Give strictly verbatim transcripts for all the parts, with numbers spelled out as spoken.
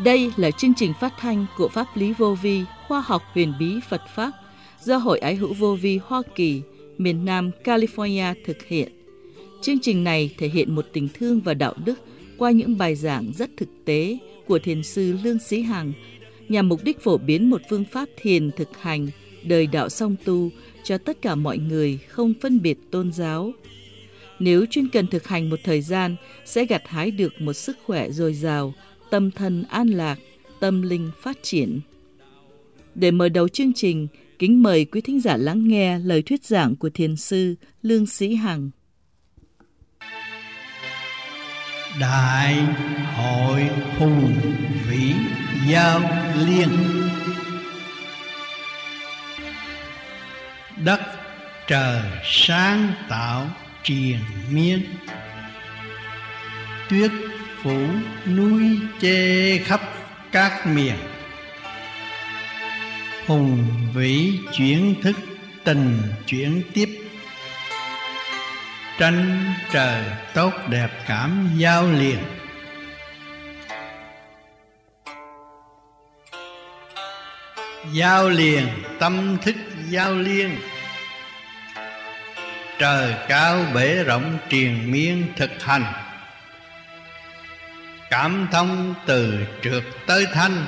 Đây là chương trình phát thanh của Pháp lý Vô Vi, khoa học huyền bí Phật Pháp do Hội Ái hữu Vô Vi Hoa Kỳ, miền Nam California thực hiện. Chương trình này thể hiện một tình thương và đạo đức qua những bài giảng rất thực tế của Thiền sư Lương Sĩ Hằng, nhằm mục đích phổ biến một phương pháp thiền thực hành, đời đạo song tu cho tất cả mọi người, không phân biệt tôn giáo. Nếu chuyên cần thực hành một thời gian, sẽ gặt hái được một sức khỏe dồi dào, tâm thân an lạc, tâm linh phát triển. Để mở đầu chương trình, kính mời quý thính giả lắng nghe lời thuyết giảng của Thiền sư Lương Sĩ Hằng. Đại hội hùng vĩ giao liên, đất trời sáng tạo triền miên, tuyết phủ núi che khắp các miền, hùng vĩ chuyển thức tình chuyển tiếp, tranh trời tốt đẹp cảm giao liền. Giao liền tâm thức giao liên, trời cao bể rộng triền miên thực hành, cảm thông từ trượt tới thanh,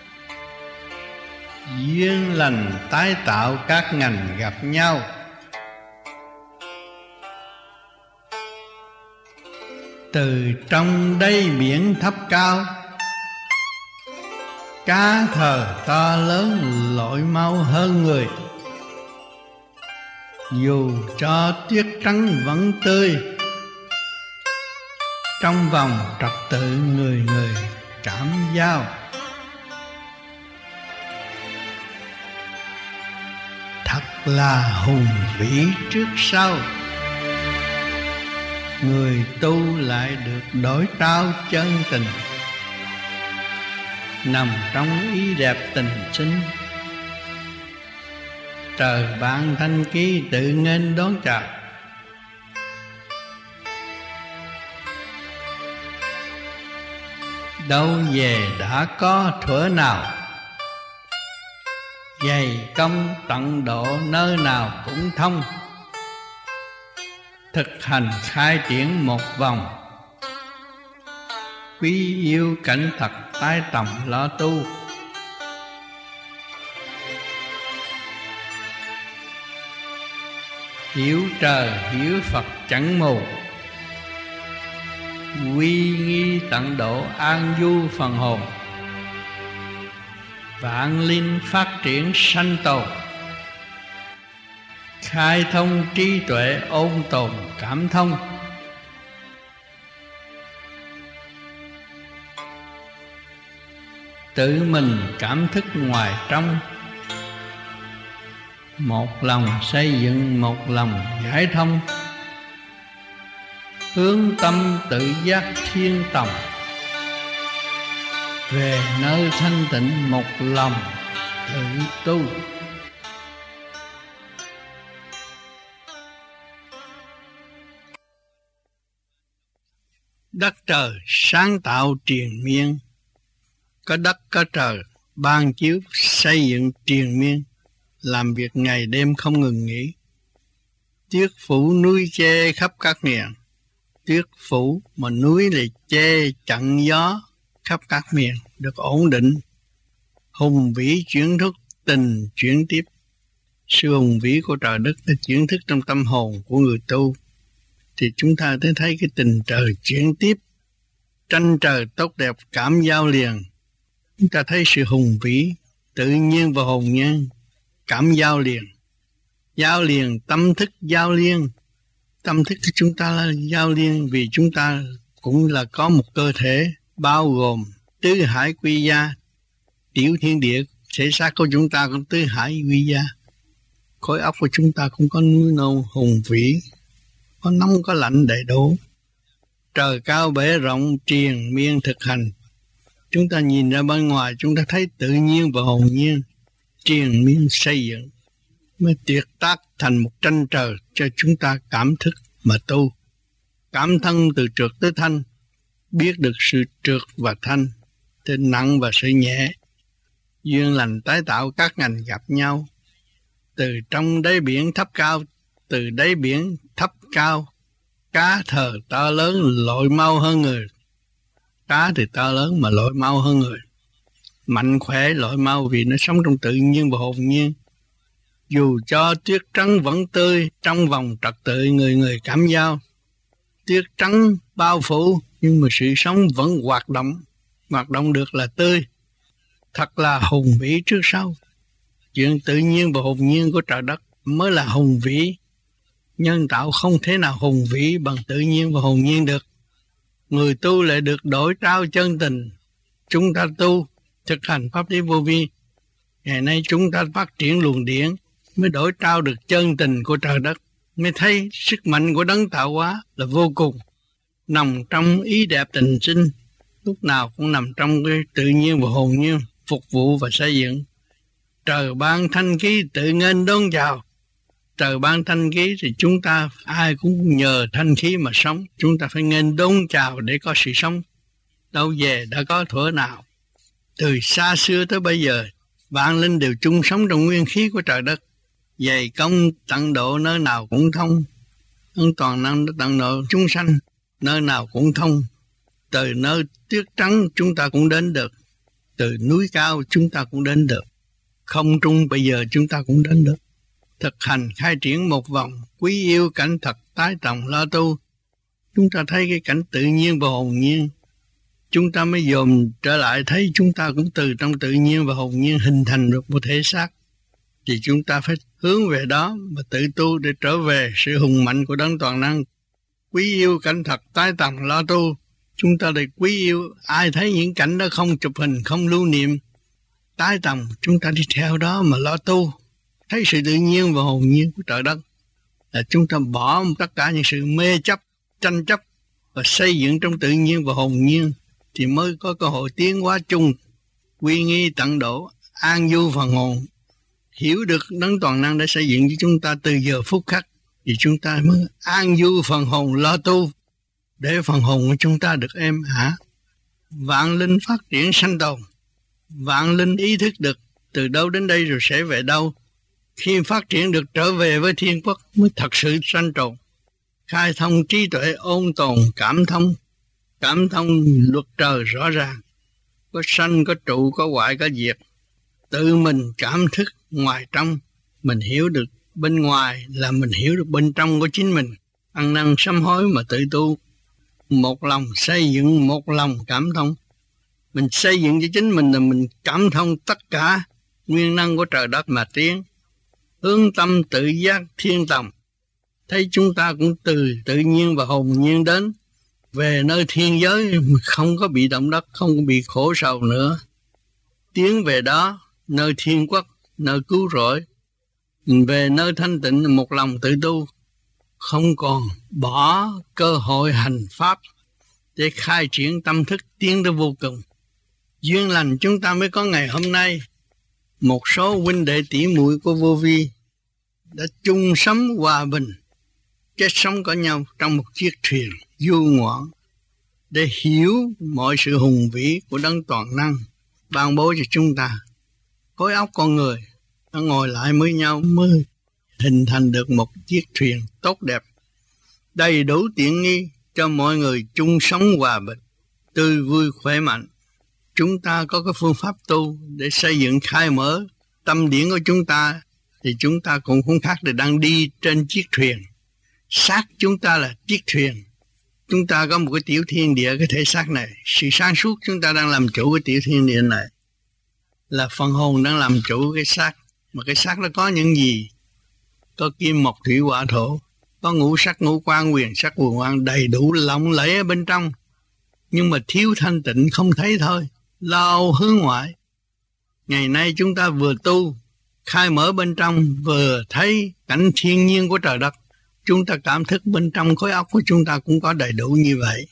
duyên lành tái tạo các ngành gặp nhau. Từ trong đáy biển thấp cao, cá thờ to lớn lội mau hơn người, dù cho tuyết trắng vẫn tươi, trong vòng trật tự người người cảm giao. Thật là hùng vĩ trước sau, người tu lại được đổi trao chân tình, nằm trong ý đẹp tình sinh. Trời ban thanh khí tự nghênh đón chào, đâu về đã có thuở nào, dày công tận độ nơi nào cũng thông, thực hành khai triển một vòng, quý yêu cảnh thật tái tầm lo tu. Hiểu trời hiểu Phật chẳng mù, quy nghi tận độ an du phần hồn, vạn linh phát triển sanh tồn, khai thông trí tuệ ôn tồn cảm thông. Tự mình cảm thức ngoài trong, một lòng xây dựng một lòng giải thông, hướng tâm tự giác thiên tòng, về nơi thanh tịnh một lòng tự tu. Đất trời sáng tạo triền miên, có đất có trời ban chiếu xây dựng triền miên, làm việc ngày đêm không ngừng nghỉ. Tuyết phủ núi che khắp các miền, tuyết phủ mà núi lại che chặn gió khắp các miền được ổn định. Hùng vĩ chuyển thức tình chuyển tiếp, sự hùng vĩ của trời đất đã chuyển thức trong tâm hồn của người tu, thì chúng ta thấy thấy cái tình trời chuyển tiếp, tranh trời tốt đẹp cảm giao liền. Chúng ta thấy sự hùng vĩ tự nhiên và hồn nhiên cảm giao liền. Giao liền tâm thức giao liên, tâm thức của chúng ta là giao liên, vì chúng ta cũng là có một cơ thể bao gồm tứ hải quy gia, tiểu thiên địa, thể xác của chúng ta cũng tứ hải quy gia, khối óc của chúng ta cũng có núi non hùng vĩ, có nóng có lạnh đầy đủ. Trời cao bể rộng triền miên thực hành, chúng ta nhìn ra bên ngoài chúng ta thấy tự nhiên và hồn nhiên triền miên xây dựng, mới tuyệt tác thành một tranh trời cho chúng ta cảm thức mà tu. Cảm thân từ trượt tới thanh, biết được sự trượt và thanh, từ nặng và sự nhẹ. Duyên lành tái tạo các ngành gặp nhau. Từ trong đáy biển thấp cao, từ đáy biển thấp cao, cá thờ to lớn lội mau hơn người. Cá thì to lớn mà lội mau hơn người. Mạnh khỏe lội mau vì nó sống trong tự nhiên và hồn nhiên. Dù cho tuyết trắng vẫn tươi, trong vòng trật tự người người cảm giao. Tuyết trắng bao phủ nhưng mà sự sống vẫn hoạt động. Hoạt động được là tươi. Thật là hùng vĩ trước sau. Chuyện tự nhiên và hồn nhiên của trời đất mới là hùng vĩ. Nhân tạo không thể nào hùng vĩ bằng tự nhiên và hồn nhiên được. Người tu lại được đổi trao chân tình. Chúng ta tu, thực hành pháp lý vô vi. Ngày nay chúng ta phát triển luồng điển mới đổi trao được chân tình của trời đất. Mới thấy sức mạnh của đấng tạo hóa là vô cùng. Nằm trong ý đẹp tình sinh, lúc nào cũng nằm trong cái tự nhiên và hồn nhiên, phục vụ và xây dựng. Trời ban thanh khí tự nghênh đón chào. Trời ban thanh khí thì chúng ta ai cũng nhờ thanh khí mà sống. Chúng ta phải nghênh đón chào để có sự sống. Đâu về đã có thuở nào. Từ xa xưa tới bây giờ, vạn linh đều chung sống trong nguyên khí của trời đất. Dày công tận độ nơi nào cũng thông. Ơn toàn năng tận độ chúng sanh nơi nào cũng thông. Từ nơi tuyết trắng chúng ta cũng đến được. Từ núi cao chúng ta cũng đến được. Không trung bây giờ chúng ta cũng đến được. Thực hành khai triển một vòng, quý yêu cảnh thật tái trồng lo tu. Chúng ta thấy cái cảnh tự nhiên và hồn nhiên. Chúng ta mới dồn trở lại thấy chúng ta cũng từ trong tự nhiên và hồn nhiên hình thành được một thể xác. Thì chúng ta phải hướng về đó mà tự tu để trở về sự hùng mạnh của đấng toàn năng. Quý yêu cảnh thật tái tầm lo tu. Chúng ta lại quý yêu, ai thấy những cảnh đó không chụp hình, không lưu niệm, tái tầm, chúng ta đi theo đó mà lo tu. Thấy sự tự nhiên và hồn nhiên của trời đất là chúng ta bỏ tất cả những sự mê chấp, tranh chấp và xây dựng trong tự nhiên và hồn nhiên thì mới có cơ hội tiến hóa chung, quy nghi tận độ, an vui phần hồn. Hiểu được đấng toàn năng để xây dựng cho chúng ta từ giờ phút khắc thì chúng ta mới an vui phần hồn lo tu để phần hồn của chúng ta được êm ả. Vạn linh phát triển sanh tồn. Vạn linh ý thức được từ đâu đến đây rồi sẽ về đâu. Khi phát triển được trở về với thiên quốc mới thật sự sanh tồn. Khai thông trí tuệ ôn tồn cảm thông. Cảm thông luật trời rõ ràng. Có sanh, có trụ, có hoại, có diệt. Tự mình cảm thức ngoài trong. Mình hiểu được bên ngoài là mình hiểu được bên trong của chính mình. Ăn năn sám hối mà tự tu. Một lòng xây dựng, một lòng cảm thông. Mình xây dựng cho chính mình là mình cảm thông tất cả nguyên năng của trời đất mà tiến. Hướng tâm tự giác thiên tầm. Thấy chúng ta cũng từ tự nhiên và hồn nhiên đến. Về nơi thiên giới không có bị động đất, không có bị khổ sầu nữa. Tiến về đó, nơi thiên quốc, nơi cứu rỗi. Về nơi thanh tịnh một lòng tự tu. Không còn bỏ cơ hội hành pháp để khai triển tâm thức tiến tới vô cùng. Duyên lành chúng ta mới có ngày hôm nay. Một số huynh đệ tỷ muội của vô vi đã chung sống hòa bình, kết sống có nhau trong một chiếc thuyền du ngoạn để hiểu mọi sự hùng vĩ của đấng toàn năng ban bố cho chúng ta. Khối óc con người nó ngồi lại với nhau mới hình thành được một chiếc thuyền tốt đẹp, đầy đủ tiện nghi cho mọi người chung sống hòa bình, tươi vui khỏe mạnh. Chúng ta có cái phương pháp tu để xây dựng khai mở tâm điển của chúng ta thì chúng ta cũng không khác để đang đi trên chiếc thuyền. Xác chúng ta là chiếc thuyền. Chúng ta có một cái tiểu thiên địa, cái thể xác này. Sự sáng suốt chúng ta đang làm chủ cái tiểu thiên địa này. Là phần hồn đang làm chủ cái xác. Mà cái xác nó có những gì? Có kim mộc thủy hỏa thổ. Có ngũ sắc ngũ quan quyền sắc quyền quan đầy đủ lộng lẫy ở bên trong. Nhưng mà thiếu thanh tịnh không thấy thôi. Lao hướng ngoại. Ngày nay chúng ta vừa tu, khai mở bên trong, vừa thấy cảnh thiên nhiên của trời đất. Chúng ta cảm thức bên trong khối óc của chúng ta cũng có đầy đủ như vậy.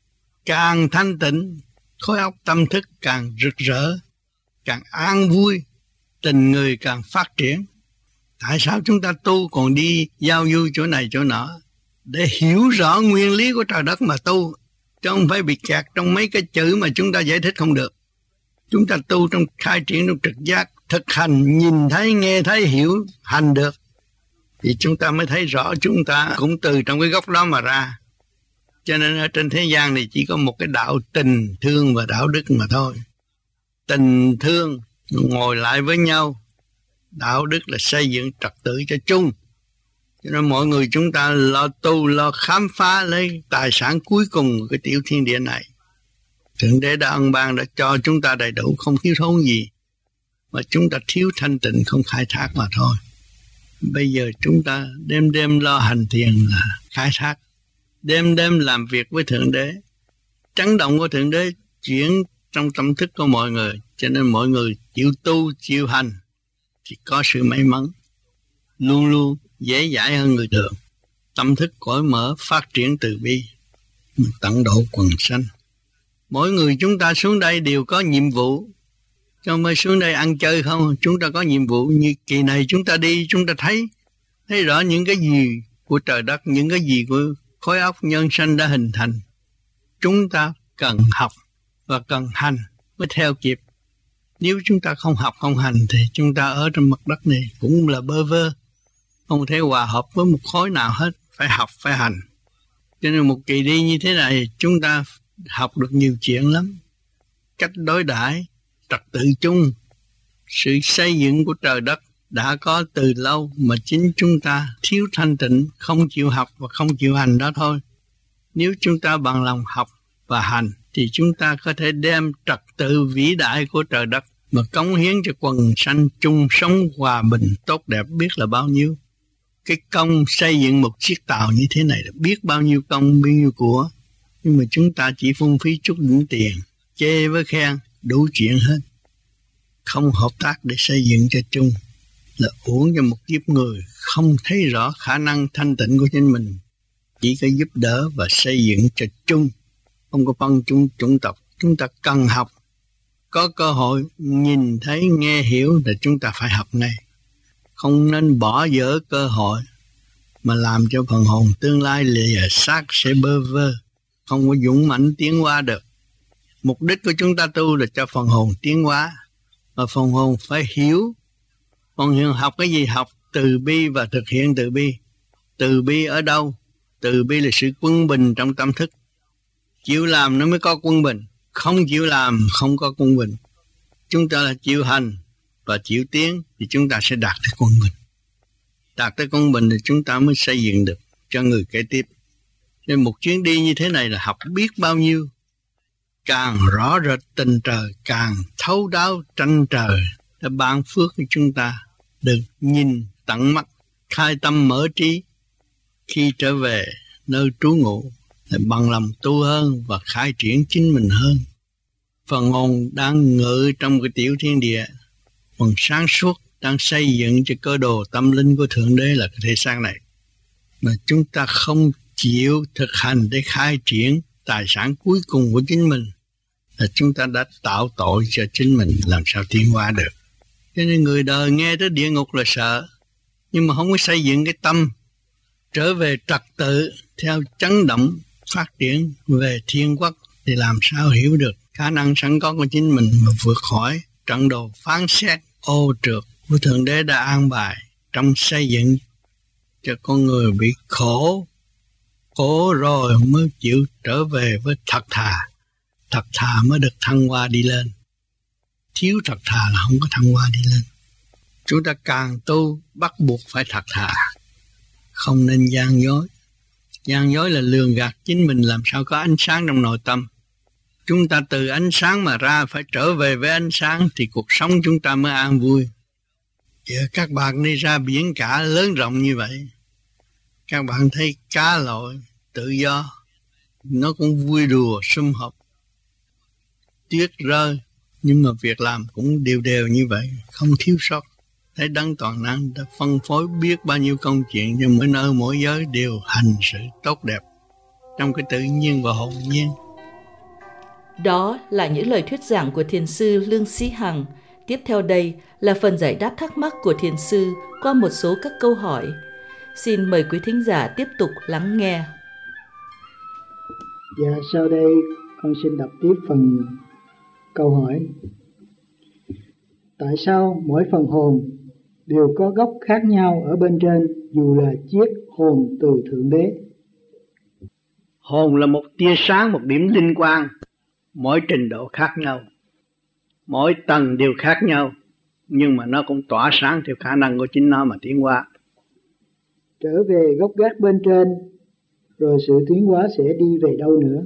Càng thanh tịnh, khối óc tâm thức càng rực rỡ, càng an vui, tình người càng phát triển. Tại sao chúng ta tu còn đi giao du chỗ này chỗ nọ? Để hiểu rõ nguyên lý của trời đất mà tu, chứ không phải bị kẹt trong mấy cái chữ mà chúng ta giải thích không được. Chúng ta tu trong khai triển trong trực giác, thực hành, nhìn thấy, nghe thấy, hiểu, hành được, thì chúng ta mới thấy rõ chúng ta cũng từ trong cái gốc đó mà ra. Cho nên ở trên thế gian này chỉ có một cái đạo tình thương và đạo đức mà thôi. Tình thương ngồi lại với nhau, đạo đức là xây dựng trật tự cho chung. Cho nên mọi người chúng ta lo tu, lo khám phá lấy tài sản cuối cùng của cái tiểu thiên địa này. Thượng Đế đã ân ban, đã cho chúng ta đầy đủ, không thiếu thốn gì, mà chúng ta thiếu thanh tịnh, không khai thác mà thôi. Bây giờ chúng ta đêm đêm lo hành thiền là khai thác, đêm đêm làm việc với Thượng Đế. Chấn động của Thượng Đế chuyển trong tâm thức của mọi người, cho nên mọi người chịu tu, chịu hành thì có sự may mắn, luôn luôn dễ dãi hơn người thường. Tâm thức cởi mở, phát triển từ bi, tận độ quần sanh. Mỗi người chúng ta xuống đây đều có nhiệm vụ, chứ không phải xuống đây ăn chơi không. Chúng ta có nhiệm vụ. Như kỳ này chúng ta đi, chúng ta thấy thấy rõ những cái gì của trời đất, những cái gì của khối óc nhân sanh đã hình thành. Chúng ta cần học và cần hành mới theo kịp. Nếu chúng ta không học không hành thì chúng ta ở trên mặt đất này cũng là bơ vơ, không thể hòa hợp với một khối nào hết. Phải học, phải hành. Cho nên một kỳ đi như thế này chúng ta học được nhiều chuyện lắm. Cách đối đãi, trật tự chung, sự xây dựng của trời đất đã có từ lâu, mà chính chúng ta thiếu thanh tịnh, không chịu học và không chịu hành đó thôi. Nếu chúng ta bằng lòng học và hành thì chúng ta có thể đem trật tự vĩ đại của trời đất mà cống hiến cho quần sanh chung sống hòa bình tốt đẹp biết là bao nhiêu. Cái công xây dựng một chiếc tàu như thế này là biết bao nhiêu công, bao nhiêu của. Nhưng mà chúng ta chỉ phung phí chút đỉnh tiền, chê với khen, đủ chuyện hết. Không hợp tác để xây dựng cho chung, là uổng cho một kiếp người không thấy rõ khả năng thanh tịnh của chính mình. Chỉ có giúp đỡ và xây dựng cho chung, không có phân chung chủng tộc. Chúng ta cần học, có cơ hội nhìn thấy, nghe hiểu là chúng ta phải học ngay. Không nên bỏ dở cơ hội mà làm cho phần hồn tương lai lìa xác sẽ bơ vơ, không có dũng mãnh tiến hóa được. Mục đích của chúng ta tu là cho phần hồn tiến hóa, mà phần hồn phải hiểu. Phần hồn học cái gì? Học từ bi và thực hiện từ bi. Từ bi ở đâu? Từ bi là sự quân bình trong tâm thức. Chịu làm nó mới có quân bình, không chịu làm không có quân bình. Chúng ta là chịu hành và chịu tiến thì chúng ta sẽ đạt tới quân bình. Đạt tới quân bình thì chúng ta mới xây dựng được cho người kế tiếp. Nên một chuyến đi như thế này là học biết bao nhiêu. Càng rõ rệt tình trời, càng thấu đáo tranh trời đã ban phước cho chúng ta được nhìn tận mắt, khai tâm mở trí. Khi trở về nơi trú ngụ lại bằng lòng tu hơn và khai triển chính mình hơn. Phần hồn đang ngự trong cái tiểu thiên địa, phần sáng suốt đang xây dựng cho cơ đồ tâm linh của Thượng Đế là cái thể xác này. Mà chúng ta không chịu thực hành để khai triển tài sản cuối cùng của chính mình, là chúng ta đã tạo tội cho chính mình, làm sao tiến hóa được. Cho nên người đời nghe tới địa ngục là sợ, nhưng mà không có xây dựng cái tâm trở về trật tự theo chấn động phát triển về thiên quốc, thì làm sao hiểu được khả năng sẵn có của chính mình mà vượt khỏi trận đồ phán xét ô trượt của Thượng Đế đã an bài trong xây dựng cho con người bị khổ. Khổ rồi mới chịu trở về với thật thà. Thật thà mới được thăng hoa đi lên. Thiếu thật thà là không có thăng hoa đi lên. Chúng ta càng tu bắt buộc phải thật thà, không nên gian dối. Gian dối là lường gạt chính mình, làm sao có ánh sáng trong nội tâm. Chúng ta từ ánh sáng mà ra, phải trở về với ánh sáng thì cuộc sống chúng ta mới an vui. Giờ các bạn đi ra biển cả lớn rộng như vậy, các bạn thấy cá lội tự do, nó cũng vui đùa sum họp. Tuyết rơi, nhưng mà việc làm cũng đều đều như vậy, không thiếu sót. Thấy Đấng toàn năng đã phân phối biết bao nhiêu công chuyện cho mỗi nơi mỗi giới đều hành sự tốt đẹp trong cái tự nhiên và hồn nhiên. Đó là những lời thuyết giảng của Thiền sư Lương Sĩ Hằng. Tiếp theo đây là phần giải đáp thắc mắc của Thiền sư qua một số các câu hỏi. Xin mời quý thính giả tiếp tục lắng nghe. Dạ, sau đây con xin đọc tiếp phần câu hỏi. Tại sao mỗi phần hồn đều có gốc khác nhau ở bên trên dù là chiếc hồn từ Thượng Đế? Hồn là một tia sáng, một điểm linh quang, mỗi trình độ khác nhau, mỗi tầng đều khác nhau, nhưng mà nó cũng tỏa sáng theo khả năng của chính nó mà tiến hóa. Trở về gốc gác bên trên, rồi sự tiến hóa sẽ đi về đâu nữa?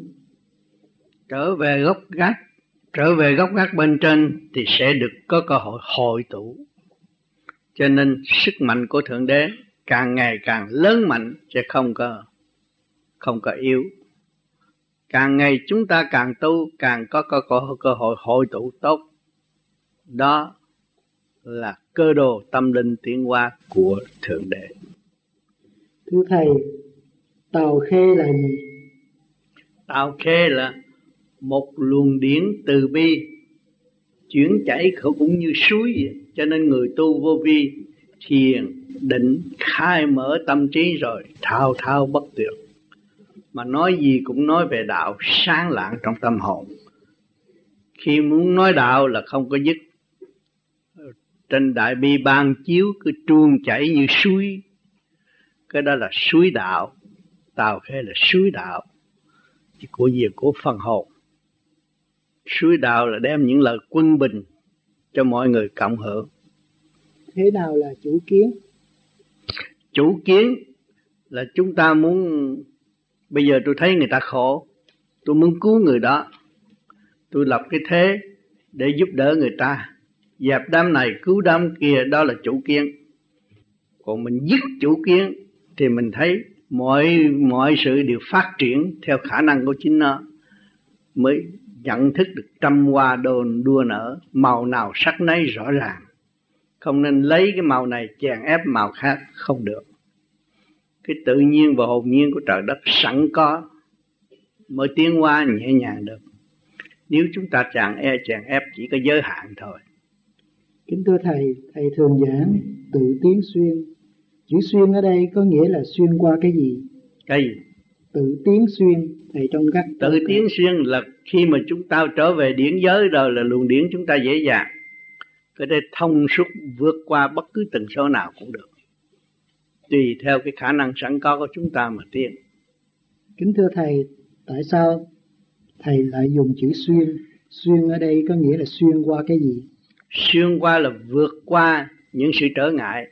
Trở về gốc gác, trở về gốc gác bên trên thì sẽ được có cơ hội hội tụ. Cho nên sức mạnh của Thượng Đế càng ngày càng lớn mạnh, sẽ không có không có yếu. Càng ngày chúng ta càng tu, càng có cơ, cơ, cơ hội hội tụ tốt. Đó là cơ đồ tâm linh tiến hóa của Thượng Đế. Thưa Thầy, tàu khê là gì? Tàu khê là một luồng điển từ bi, chuyển chảy cũng như suối vậy. Cho nên người tu vô vi, thiền, định, khai mở tâm trí rồi thao thao bất tuyệt. Mà nói gì cũng nói về đạo, sáng lạng trong tâm hồn. Khi muốn nói đạo là không có dứt. Trên đại bi ban chiếu cứ tuôn chảy như suối. Cái đó là suối đạo. Tàu khê là suối đạo của gì? Của phần hồn. Suối đạo là đem những lời quân bình cho mọi người cộng hưởng. Thế nào là chủ kiến? Chủ kiến là chúng ta muốn, bây giờ tôi thấy người ta khổ, tôi muốn cứu người đó, tôi lập cái thế để giúp đỡ người ta, dẹp đám này cứu đám kia, đó là chủ kiến. Còn mình dứt chủ kiến thì mình thấy mọi mọi sự đều phát triển theo khả năng của chính nó, mới nhận thức được trăm hoa đồn đua nở, màu nào sắc nấy rõ ràng. Không nên lấy cái màu này chèn ép màu khác, không được. Cái tự nhiên và hồn nhiên của trời đất sẵn có mới tiến hóa nhẹ nhàng được. Nếu chúng ta chèn e chèn ép chỉ có giới hạn thôi. Kính thưa Thầy, Thầy thường giảng tự tiến xuyên. Chữ xuyên ở đây có nghĩa là xuyên qua cái gì? Cái gì? Tự tiến xuyên. Thầy trong các tự tiến xuyên là khi mà chúng ta trở về điển giới rồi là luồng điển chúng ta dễ dàng. Cái đây thông suốt vượt qua bất cứ tần số nào cũng được. Tùy theo cái khả năng sẵn có của chúng ta mà tiến. Kính thưa Thầy, tại sao Thầy lại dùng chữ xuyên? Xuyên ở đây có nghĩa là xuyên qua cái gì? Xuyên qua là vượt qua những sự trở ngại.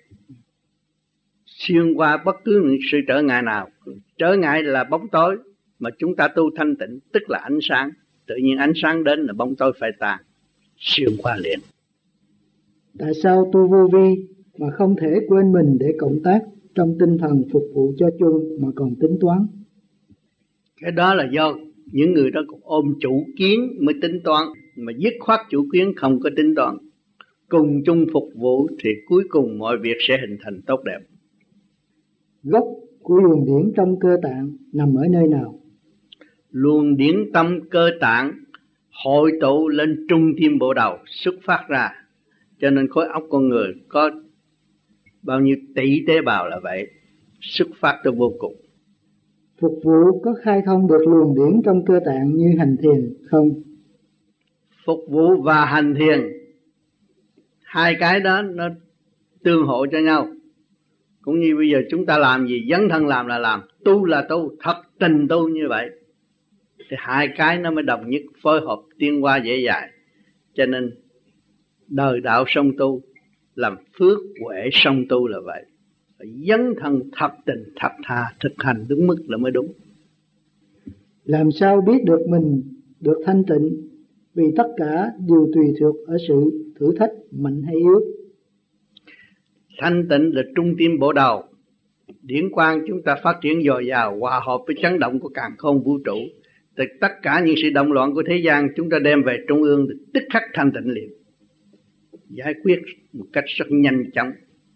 Xuyên qua bất cứ những sự trở ngại nào. Trở ngại là bóng tối, mà chúng ta tu thanh tịnh tức là ánh sáng. Tự nhiên ánh sáng đến là bóng tối phải tan. Xuyên qua liền. Tại sao tu vô vi mà không thể quên mình để cộng tác trong tinh thần phục vụ cho chung mà còn tính toán? Cái đó là do những người đó cũng ôm chủ kiến mới tính toán, mà dứt khoát chủ kiến không có tính toán. Cùng chung phục vụ thì cuối cùng mọi việc sẽ hình thành tốt đẹp. Gốc của luồng điển trong cơ tạng nằm ở nơi nào? Luồng điển tâm cơ tạng hội tụ lên trung tim bộ đầu xuất phát ra. Cho nên khối óc con người có bao nhiêu tỷ tế bào là vậy, xuất phát từ vô cùng. Phục vụ có khai thông được luồng điển trong cơ tạng như hành thiền không? Phục vụ và hành thiền, hai cái đó nó tương hộ cho nhau. Cũng như bây giờ chúng ta làm gì, dấn thân làm là làm, tu là tu, thật tình tu như vậy. Thì hai cái nó mới đồng nhất, phối hợp tiến hóa dễ dàng. Cho nên đời đạo song tu, làm phước huệ song tu là vậy. Phải dấn thân thật tình thật tha, thực hành đúng mức là mới đúng. Làm sao biết được mình được thanh tịnh? Vì tất cả đều tùy thuộc ở sự thử thách mạnh hay yếu. Thanh tịnh là trung tim bộ đầu. Điển quang chúng ta phát triển dồi dào, hòa hợp với chấn động của càn khôn vũ trụ. Từ tất cả những sự động loạn của thế gian chúng ta đem về trung ương, tức khắc thanh tịnh liền, giải quyết một cách rất nhanh chóng.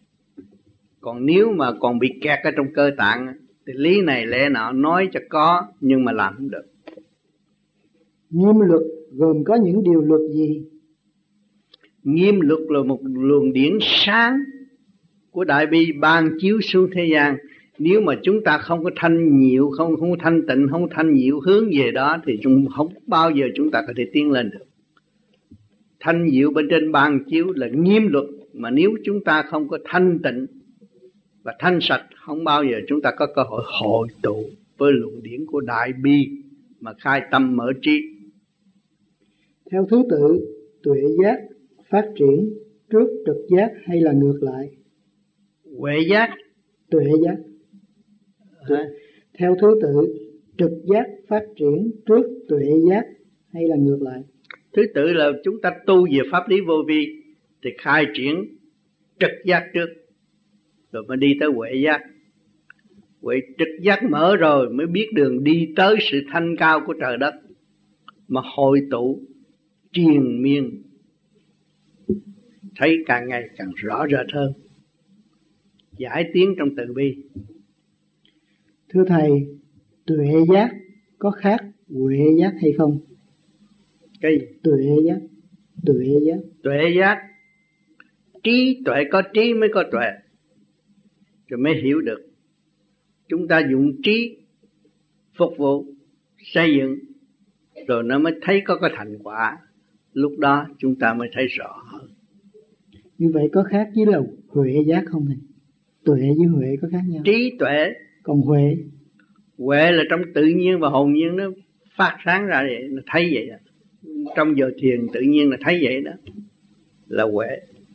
Còn nếu mà còn bị kẹt ở trong cơ tạng thì lý này lẽ nọ nói cho có nhưng mà làm không được. Nghiêm luật gồm có những điều luật gì? Nghiêm luật là một luồng điển sáng của đại bi ban chiếu xuống thế gian. Nếu mà chúng ta không có thanh nhiệu, không không thanh tịnh, không thanh nhiệu hướng về đó thì chúng không bao giờ chúng ta có thể tiến lên được. thanh diệu bên trên ban chiếu là nghiêm luật, mà nếu chúng ta không có thanh tịnh và thanh sạch, không bao giờ chúng ta có cơ hội hội tụ với luận điển của Đại Bi mà khai tâm mở trí. Theo thứ tự, tuệ giác phát triển trước trực giác hay là ngược lại? Huệ giác. Tuệ giác. Hả? Theo thứ tự, trực giác phát triển trước tuệ giác hay là ngược lại? Thứ tự là chúng ta tu về pháp lý vô vi thì khai triển trực giác trước, rồi mới đi tới huệ giác. Huệ trực giác mở rồi mới biết đường đi tới sự thanh cao của trời đất, mà hội tụ triền miên, thấy càng ngày càng rõ rệt hơn, giải tiến trong từ bi. Thưa Thầy, tuệ giác có khác huệ giác hay không? Cái gì? Tuệ giác. Tuệ giác. Tuệ giác. Trí tuệ, có trí mới có tuệ, rồi mới hiểu được. Chúng ta dùng trí phục vụ, xây dựng, rồi nó mới thấy có cái thành quả. Lúc đó chúng ta mới thấy rõ hơn. Như vậy có khác với là huệ giác không thầy? Tuệ với huệ có khác nhau? Trí tuệ. Còn huệ? Huệ là trong tự nhiên và hồn nhiên nó phát sáng ra vậy, nó thấy vậy đó. Trong giờ thiền tự nhiên là thấy vậy đó, là huệ.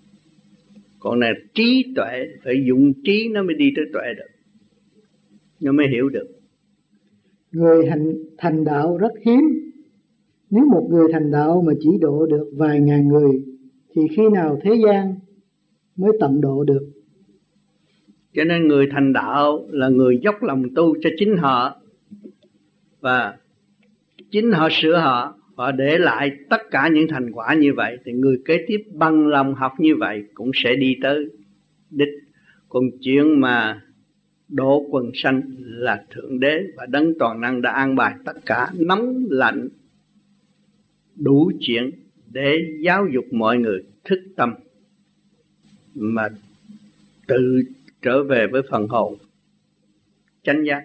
Còn này trí tuệ, phải dùng trí nó mới đi tới tuệ được, nó mới hiểu được. Người hành, thành đạo rất hiếm. Nếu một người thành đạo mà chỉ độ được vài ngàn người, thì khi nào thế gian mới tận độ được? Cho nên người thành đạo là người dốc lòng tu cho chính họ, và chính họ sửa họ, họ để lại tất cả những thành quả như vậy, thì người kế tiếp bằng lòng học như vậy cũng sẽ đi tới đích. Còn chuyện mà độ quần sanh là Thượng Đế và Đấng Toàn Năng đã an bài tất cả nóng lạnh đủ chuyện để giáo dục mọi người thức tâm mà tự trở về với phần hồn chánh giác.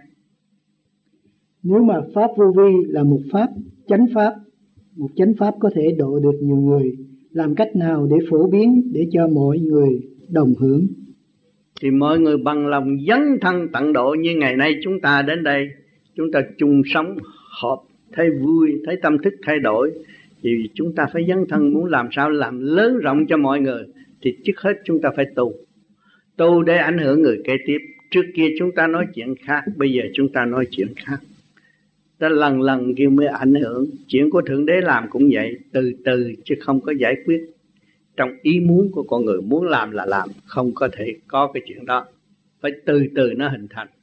Nếu mà pháp vô vi là một pháp chánh pháp, một chánh pháp có thể độ được nhiều người, làm cách nào để phổ biến để cho mọi người đồng hưởng? Thì mọi người bằng lòng dấn thân tận độ, như ngày nay chúng ta đến đây, chúng ta chung sống họp, thấy vui, thấy tâm thức thay đổi, thì chúng ta phải dấn thân, muốn làm sao làm lớn rộng cho mọi người, thì trước hết chúng ta phải tu. Tu để ảnh hưởng người kế tiếp. Trước kia chúng ta nói chuyện khác, bây giờ chúng ta nói chuyện khác. Ta lần lần kia mới ảnh hưởng. Chuyện của Thượng Đế làm cũng vậy, từ từ chứ không có giải quyết trong ý muốn của con người. Muốn làm là làm, không có thể có cái chuyện đó, phải từ từ nó hình thành.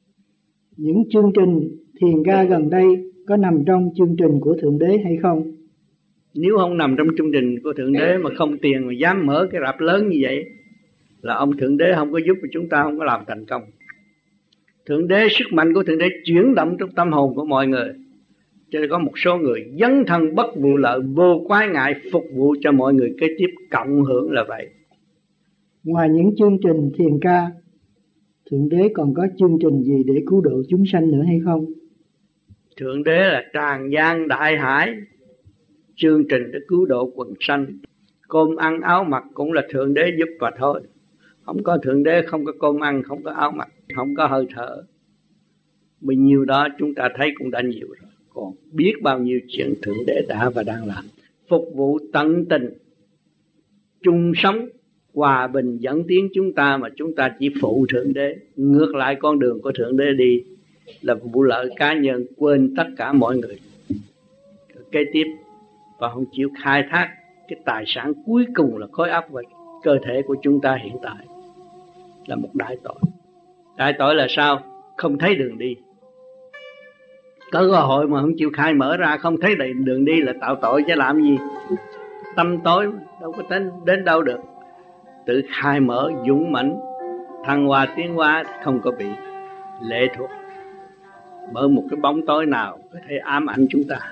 Những chương trình thiền ca gần đây có nằm trong chương trình của Thượng Đế hay không? Nếu không nằm trong chương trình của Thượng Đế mà không tiền mà dám mở cái rạp lớn như vậy, là ông Thượng Đế không có giúp thì chúng ta không có làm thành công. Thượng Đế, sức mạnh của Thượng Đế chuyển động trong tâm hồn của mọi người. Cho nên có một số người dấn thân bất vụ lợi, vô quái ngại, phục vụ cho mọi người kế tiếp cộng hưởng là vậy. Ngoài những chương trình thiền ca, Thượng Đế còn có chương trình gì để cứu độ chúng sanh nữa hay không? Thượng Đế là tràn gian đại hải, chương trình để cứu độ quần sanh. Cơm ăn áo mặc cũng là Thượng Đế giúp và thôi. Không có Thượng Đế, không có cơm ăn, không có áo mặc, không có hơi thở. Bao nhiêu đó chúng ta thấy cũng đã nhiều rồi. Còn biết bao nhiêu chuyện Thượng Đế đã và đang làm. Phục vụ tận tình, chung sống, hòa bình dẫn tiến chúng ta, mà chúng ta chỉ phụ Thượng Đế. Ngược lại con đường của Thượng Đế đi là vụ lợi cá nhân, quên tất cả mọi người kế tiếp, và không chịu khai thác cái tài sản cuối cùng là khối óc và cơ thể của chúng ta hiện tại. Là một đại tội. Đại tội là sao? Không thấy đường đi. Có cơ hội mà không chịu khai mở ra, không thấy đường đi là tạo tội chứ làm gì. Tâm tối đâu có đến, đến đâu được. Tự khai mở, dũng mãnh, thăng hoa tiến hóa, không có bị lệ thuộc bởi một cái bóng tối nào có thể ám ảnh chúng ta.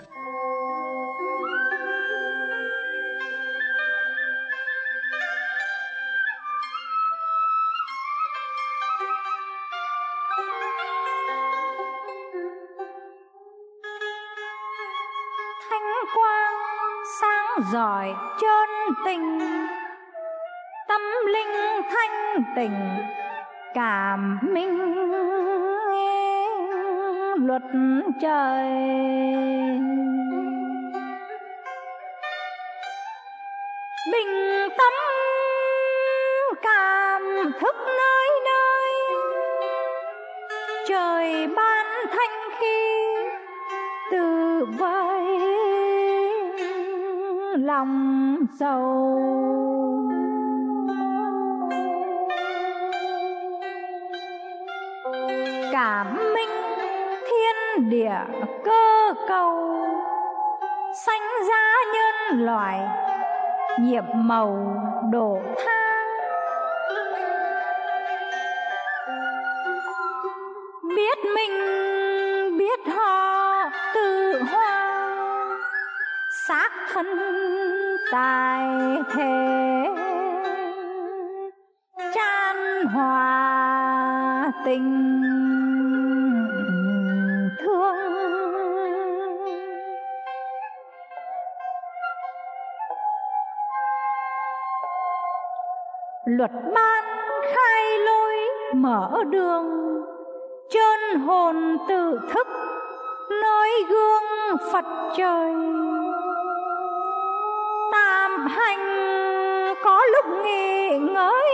Thanh quang sáng giỏi chân tình, tâm linh thanh tịnh cảm minh luật trời. Bình tâm cảm thức nơi nơi, trời ban thanh khí tự vơi lòng sầu. Cảm minh thiên địa cơ cầu, sanh ra nhân loại nhiệm màu đổ thang. Biết mình biết họ tự hoa, xác thân tài thể chan hòa tình thương. Luật ban khai lối mở đường, chân hồn tự thức noi gương Phật trời. Tam hành có lúc nghỉ ngơi,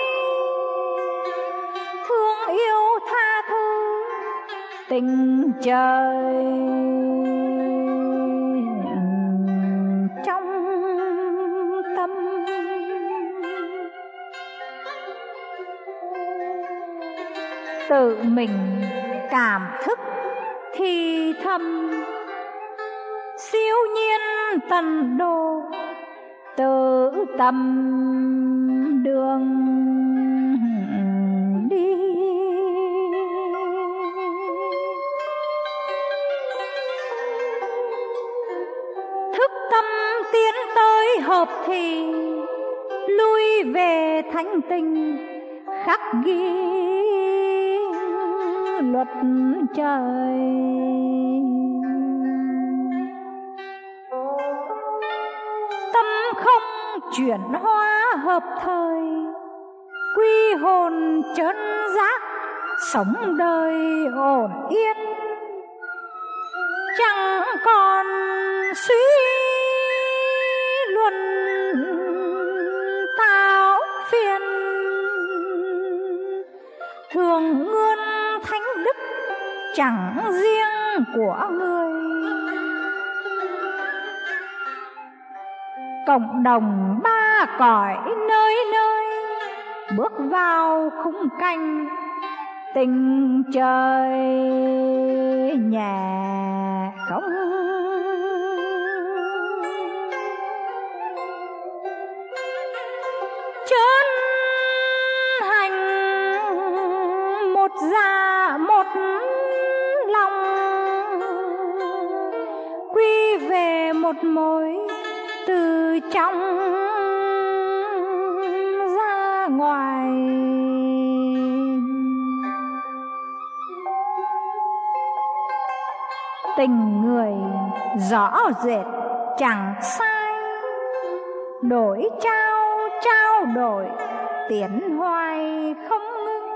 thương yêu tha thứ tình trời. Trong tâm tự mình cảm thức thì thầm, siêu nhiên tần độ tự tâm đường đi. Thức tâm tiến tới hợp thì, lui về thanh tinh khắc ghi luật trời. Tâm không chuyển hóa hợp thời, quy hồn chân giác sống đời ổn yên. Chẳng còn suy luận tạo phiền, thường ngươn thánh đức chẳng riêng của người. Cộng đồng ba cõi nơi nơi bước vào khung canh tình trời nhẹ công. Chân hành một dạ một lòng, quy về một mối từ trong ra ngoài. Tình người rõ rệt chẳng sai, đổi trao trao đổi tiến hoài không ngưng.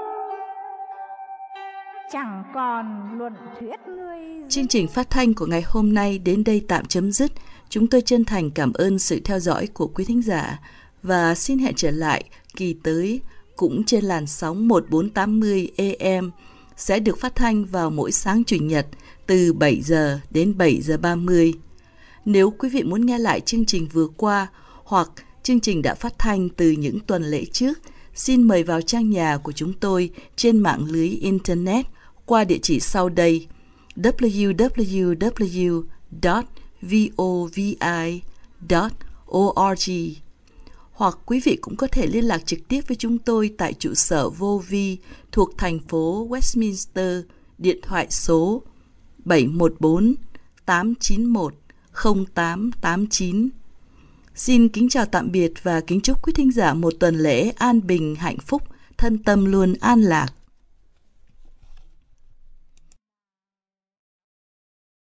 Chẳng còn luận thuyết người. Chương trình phát thanh của ngày hôm nay đến đây tạm chấm dứt. Chúng tôi chân thành cảm ơn sự theo dõi của quý thính giả và xin hẹn trở lại kỳ tới cũng trên làn sóng một nghìn bốn trăm tám mươi A M, sẽ được phát thanh vào mỗi sáng Chủ nhật từ bảy giờ đến bảy giờ ba mươi. Nếu quý vị muốn nghe lại chương trình vừa qua hoặc chương trình đã phát thanh từ những tuần lễ trước, xin mời vào trang nhà của chúng tôi trên mạng lưới Internet qua địa chỉ sau đây: w w w chấm vovi chấm org. Hoặc quý vị cũng có thể liên lạc trực tiếp với chúng tôi tại trụ sở vô vi thuộc thành phố Westminster, điện thoại số bảy một bốn tám chín một không tám tám chín. Xin kính chào tạm biệt và kính chúc quý thính giả một tuần lễ an bình, hạnh phúc, thân tâm luôn an lạc.